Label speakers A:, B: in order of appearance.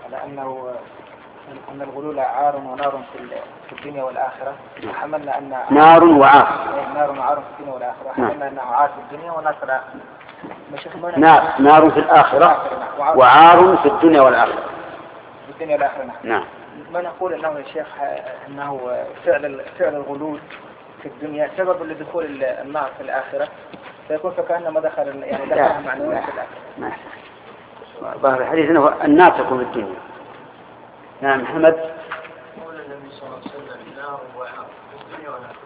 A: على أن الغلول عار ونار في الدنيا والآخرة، حملنا أن
B: نار وعار
A: في الدنيا والآخرة، حملنا أنه عار في الدنيا ونار في الآخرة.
B: نار في الآخرة وعار في الدنيا والآخرة.
A: في الدنيا والآخرة.
B: نعم.
A: ما نقول أنه يا شيخ أنه فعل الغلول في الدنيا سبب لدخول النار في الآخرة، فيكون فكأنما دخل يعني دخلها معنويا في الآخرة.
B: ظاهر الحديث أنه النار تكون في الدنيا. نعم محمد.